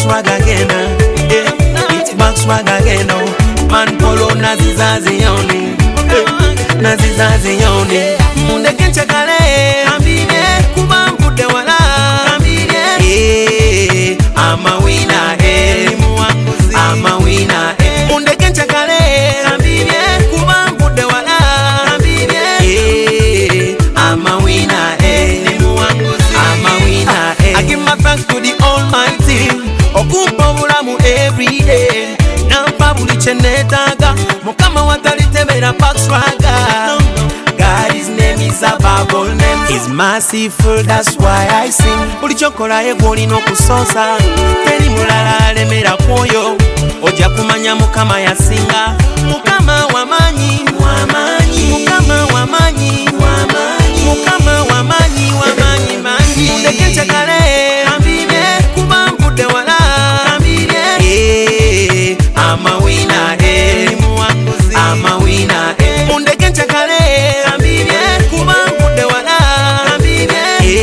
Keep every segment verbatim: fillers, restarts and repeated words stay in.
swag again. Eh, it's back swag again. Oh, man polo nazizazi yoni. Eh, nazizazi yoni. Munde kencha kale. Ambine kuba mpude wala. Ambine. Eh, I'm a winner. Eh, I'm a winner. Eh, munde kencha kale. Ambine kuba mpude wala. Ambine. Eh, I'm a winner. Eh, I'm a winner. Eh, I give my thanks to the Almighty. Okumpa bulamu every day. Nampa buli chenetaga. Mukama watalitebera back swagger. God, his name is above all names. He's merciful, that's why I sing. Buli chokola egwoli n'okusosa. Teri mulala alemera kwoyo. Ojja kumanya Mukama yasinga. Mukama wamanyi, wamanyi. Mukama wamanyi, wamanyi. Mukama wamanyi, wamanyi, manyi. Mundekencha kale. Ambine kuba mpude wala. Ambine. Eh, I'm a winner. Eh, I'm a winner. Eh, mundekencha kale. Ambine kuba mpude wala. Ambine.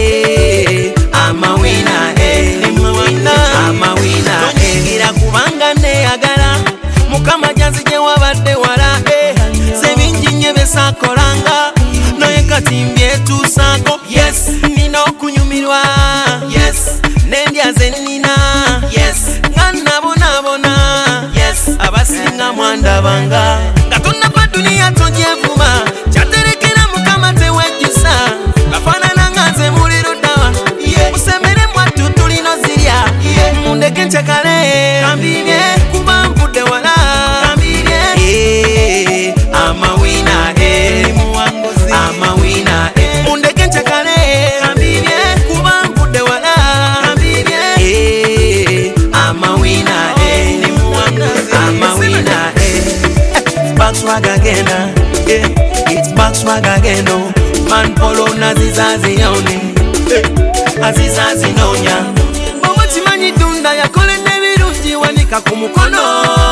Eh, I'm a winner. Eh, I'm a winner. Nonyigira kubanga neyagala. Mukama janzije wabadde wala. Eh, sebingi nnyo besakolanga. Naye kati mbyetuusaako. Yes, nina okunyumirwa. Yes, nendyaze nina. Yes, nga nabonabona. Yes, abasinga mwandabanga. Nga tonnava duniya tonjevuma. Kyaterekera Mukama tewejjusa. Bafaanana nga nze muliro ddawa. Musembere mwattu tulino zirya. Mundekencha kale. Kambirye kuba mpudde wala. Kambirye. Eh, I'm a winner. Eh, I'm a winner. Eh, mundekencha kale. Kambirye kuba mpudde wala. Kambirye. Eh, I'm a winner. Eh, I'm a winner. Eh, back swag again. Eh, it's back swag again. Oh, man polo nazizazi yoni. Eh, azizazi nonya. Bobo chimanyi tunda yakolede birungi wanika ku mukono.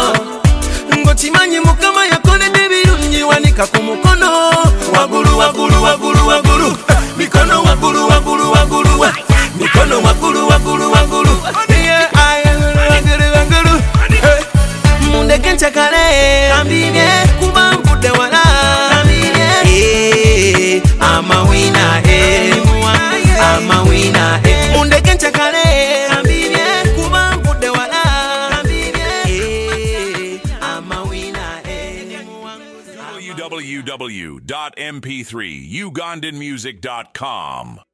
Ngo chimanyi Mukama yakolede birungi wanika ku mukono. Wagulu wagulu wagulu wagulu. Mikono wagulu wagulu wagulu. Mikono wagulu wagulu wagulu. Yeah, I wagulu wagulu. Mundekencha kale. Kambirye kuba mpude wala. Kambirye. Eh, I'm a winner. Eh, I'm a winner. Eh, mundekencha kale. Kambirye kuba mpude wala. Kambirye. Eh, I'm a winner. Eh, w w w dot m p three ugandan music dot com